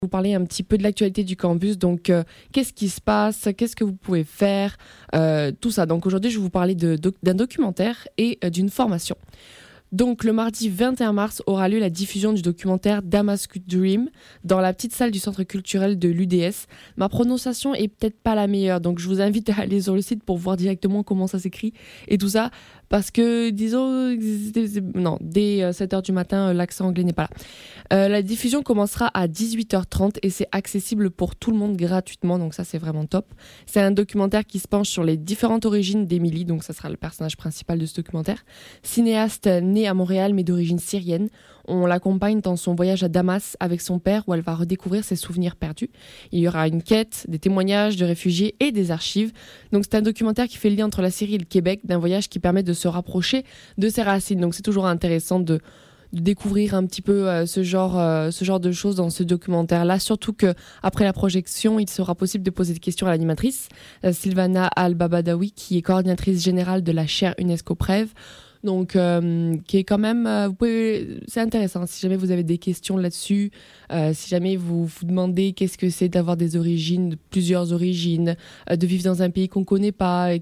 Vous parler un petit peu de l'actualité du campus, donc qu'est-ce qui se passe, qu'est-ce que vous pouvez faire, tout ça. Donc aujourd'hui, je vais vous parler d'un documentaire et d'une formation. Donc le mardi 21 mars aura lieu la diffusion du documentaire Damascus Dream dans la petite salle du centre culturel de l'UDS. Ma prononciation est peut-être pas la meilleure, donc je vous invite à aller sur le site pour voir directement comment ça s'écrit et tout ça, parce que disons, non, dès 7h du matin, l'accent anglais n'est pas là. La diffusion commencera à 18h30 et c'est accessible pour tout le monde gratuitement, donc ça c'est vraiment top. C'est un documentaire qui se penche sur les différentes origines d'Emily, donc ça sera le personnage principal de ce documentaire. Cinéaste née à Montréal mais d'origine syrienne, on l'accompagne dans son voyage à Damas avec son père où elle va redécouvrir ses souvenirs perdus. Il y aura une quête, des témoignages de réfugiés et des archives. Donc c'est un documentaire qui fait le lien entre la Syrie et le Québec, d'un voyage qui permet de se rapprocher de ses racines. Donc c'est toujours intéressant de découvrir un petit peu ce genre de choses dans ce documentaire-là. Surtout que après la projection, il sera possible de poser des questions à l'animatrice, Sylvana Al-Babadawi, qui est coordinatrice générale de la chaire UNESCO Prève. Donc, qui est quand même, c'est intéressant. Si jamais vous avez des questions là-dessus, si jamais vous vous demandez qu'est-ce que c'est d'avoir des origines, de plusieurs origines, de vivre dans un pays qu'on connaît pas,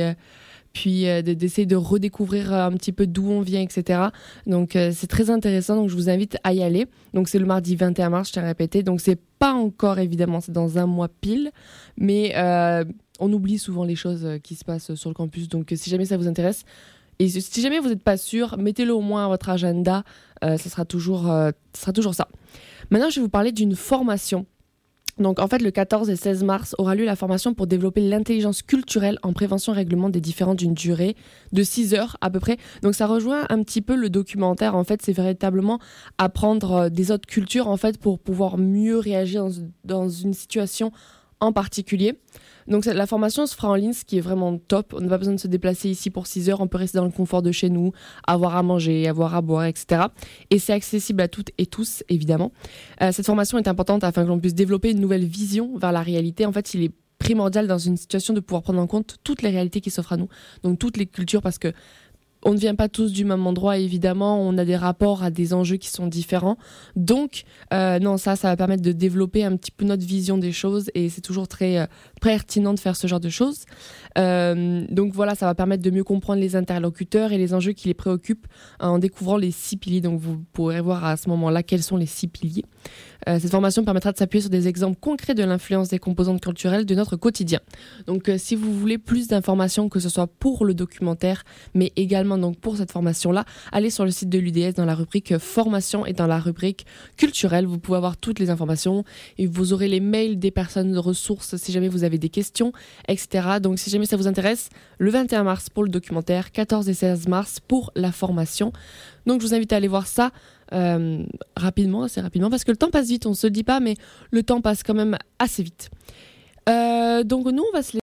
puis d'essayer de redécouvrir un petit peu d'où on vient, etc. Donc, c'est très intéressant. Donc, je vous invite à y aller. Donc, c'est le mardi 21 mars, je tiens à répéter. Donc, c'est pas encore, évidemment, c'est dans un mois pile. Mais on oublie souvent les choses qui se passent sur le campus. Donc, si jamais ça vous intéresse, et si jamais vous n'êtes pas sûr, mettez-le au moins à votre agenda. Ça sera toujours ça. Maintenant, je vais vous parler d'une formation. Donc, en fait, le 14 et 16 mars aura lieu la formation pour développer l'intelligence culturelle en prévention et règlement des différends d'une durée de 6 heures à peu près. Donc, ça rejoint un petit peu le documentaire. En fait, c'est véritablement apprendre des autres cultures, en fait, pour pouvoir mieux réagir dans une situation en particulier. Donc la formation se fera en ligne, ce qui est vraiment top. On n'a pas besoin de se déplacer ici pour 6 heures. On peut rester dans le confort de chez nous, avoir à manger, avoir à boire, etc. Et c'est accessible à toutes et tous, évidemment. Cette formation est importante afin que l'on puisse développer une nouvelle vision vers la réalité. En fait, il est primordial dans une situation de pouvoir prendre en compte toutes les réalités qui s'offrent à nous. Donc toutes les cultures, parce que on ne vient pas tous du même endroit, évidemment. On a des rapports à des enjeux qui sont différents. Donc, non, ça va permettre de développer un petit peu notre vision des choses et c'est toujours très pertinent de faire ce genre de choses. Donc voilà, ça va permettre de mieux comprendre les interlocuteurs et les enjeux qui les préoccupent en découvrant les 6 piliers. Donc, vous pourrez voir à ce moment-là quels sont les 6 piliers. Cette formation permettra de s'appuyer sur des exemples concrets de l'influence des composantes culturelles de notre quotidien. Donc, si vous voulez plus d'informations, que ce soit pour le documentaire, mais également donc pour cette formation-là, allez sur le site de l'UDS dans la rubrique formation et dans la rubrique culturelle. Vous pouvez avoir toutes les informations et vous aurez les mails des personnes de ressources si jamais vous avez des questions, etc. Donc, si jamais ça vous intéresse, le 21 mars pour le documentaire, 14 et 16 mars pour la formation. Donc, je vous invite à aller voir ça assez rapidement, parce que le temps passe vite, on ne se le dit pas, mais le temps passe quand même assez vite. Donc, nous, on va se